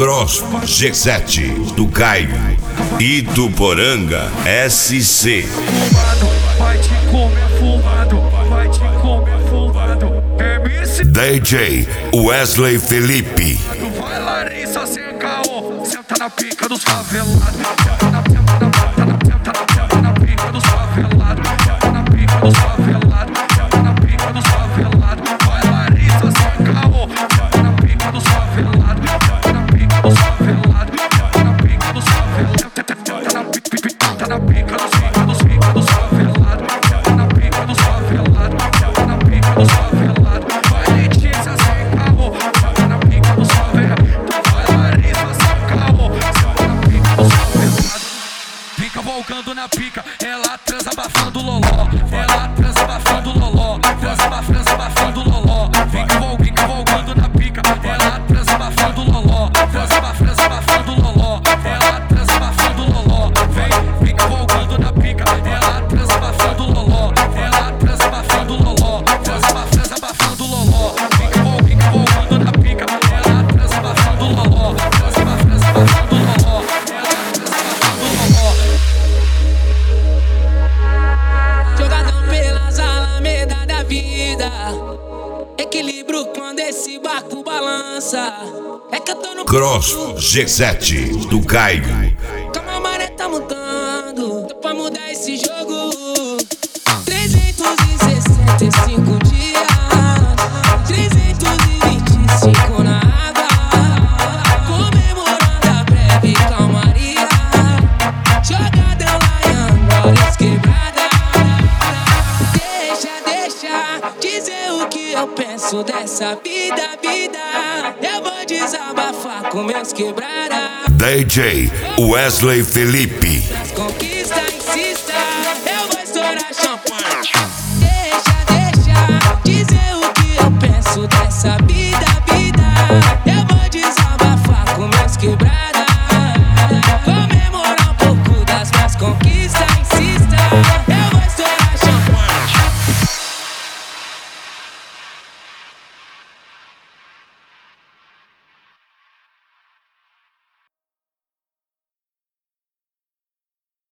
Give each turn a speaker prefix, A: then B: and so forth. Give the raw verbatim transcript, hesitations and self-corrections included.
A: Cross G sete do Caio, Ituporanga S C.
B: Vai te comer fumado, vai te comer fumado. M C
A: D J Wesley Felipe.
B: Vai Larissa sem caô, senta na pica dos favelados. Senta na, senta na, senta na, senta na, senta na pica dos favelados. Senta na pica dos favelados. Senta na pica dos favelados. Vai Larissa sem caô, senta na pica dos favelados. Senta na pica dos favelados. Senta na pica dos favelados. Senta na pica, senta na pica dos pica dos pica dos favelados. Senta na pica dos favelados. Senta na pica dos favelados. Vai Letícia sem caô, senta na pica dos favelados. Vai Larissa sem caô, senta na pica dos favelados. Fica volcando na pica, ela transa abafando o loló. Ela transa abafando o loló. Transa abafando, transa abafando o loló. Fica vol, fica volcando na pica, ela transa abafando o loló. Transa abafando, transa abafando o loló. Ela transa abafando o loló. Vem, fica volcando na pica, ela transa abafando o loló. Ela transa abafando o loló. Transa abafando, transa abafando o loló. Fica vol, fica volcando na pica, ela transa abafando o loló. Transa abafando, transa abafando o loló. Ela transa abafando o loló.
C: Jogadão pelas alamedas da vida, equilíbrio quando esse barco balança. É que eu tô no
A: Cross G sete do Caio.
C: como a maré tá mudando, tô pra mudar esse jogo. trezentos e sessenta e cinco dias, trezentos e vinte e cinco na água, comemorando a breve calmaria. Jogadão lá em Angolas quebrada. Deixa, deixa dizer o que eu penso dessa vida, vida. Eu vou desabafar com meus quebrada.
A: D J Wesley Felipe.
C: Das conquistas